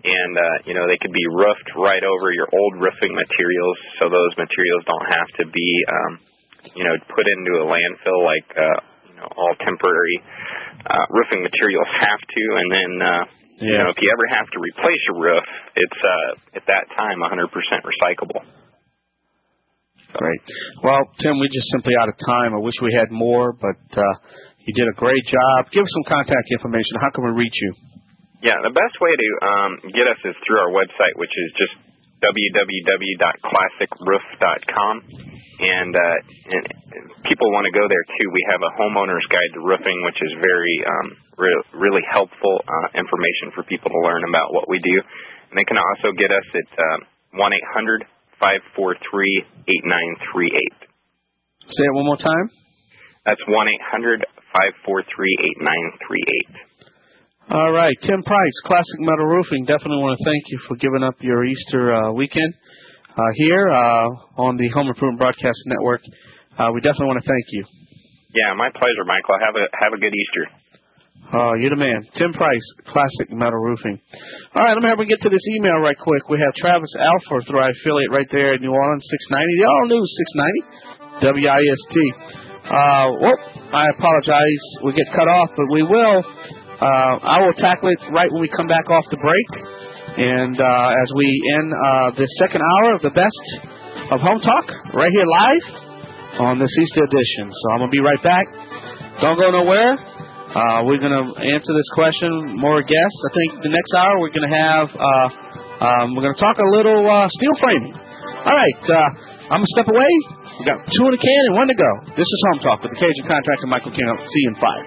and uh, you know they could be roofed right over your old roofing materials, so those materials don't have to be um, you know put into a landfill like uh, you know all temporary uh, roofing materials have to. And then uh, yeah. you know if you ever have to replace your roof, it's uh, at that time one hundred percent recyclable. Great. Well, Tim, we're just simply out of time. I wish we had more, but uh, you did a great job. Give us some contact information. How can we reach you? Yeah, the best way to um, get us is through our website, which is just w w w dot classic roof dot com. And, uh, and people want to go there, too. We have a homeowner's guide to roofing, which is very um, re- really helpful uh, information for people to learn about what we do. And they can also get us at um, one eight hundred five four three eight nine three eight. Say it one more time. That's one eight hundred five four three eight nine three eight. All right. Tim Price, Classic Metal Roofing. Definitely want to thank you for giving up your Easter uh, weekend uh, here uh, on the Home Improvement Broadcast Network. Uh, we definitely want to thank you. Yeah, my pleasure, Michael. Have a have a good Easter. Uh, you're the man. Tim Price, Classic Metal Roofing. All right, let me have we get to this email right quick. We have Travis Alford through our affiliate right there in New Orleans, six ninety. The all new six ninety, W I S T. Uh, well, I apologize. We get cut off, but we will. Uh, I will tackle it right when we come back off the break. And uh, as we end uh, the second hour of the best of Home Talk, right here live on this Easter edition. So I'm going to be right back. Don't go nowhere. Uh, we're going to answer this question, more guests. I think the next hour we're going to have, uh, um, we're going to talk a little uh, steel framing. All right, uh, I'm going to step away. We got two in the can and one to go. This is Home Talk with the Cajun Contractor Michael King. I'll see you in five.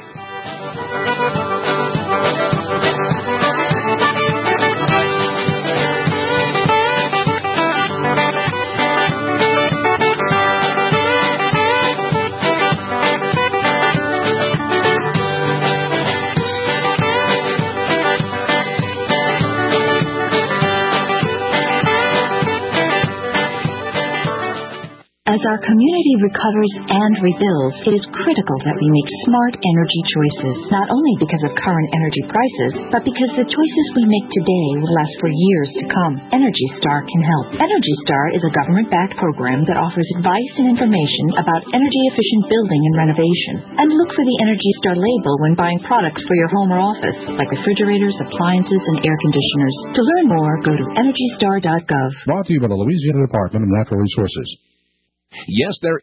As our community recovers and rebuilds, it is critical that we make smart energy choices, not only because of current energy prices, but because the choices we make today will last for years to come. Energy Star can help. Energy Star is a government-backed program that offers advice and information about energy-efficient building and renovation. And look for the Energy Star label when buying products for your home or office, like refrigerators, appliances, and air conditioners. To learn more, go to energy star dot gov. Brought to you by the Louisiana Department of Natural Resources. Yes, there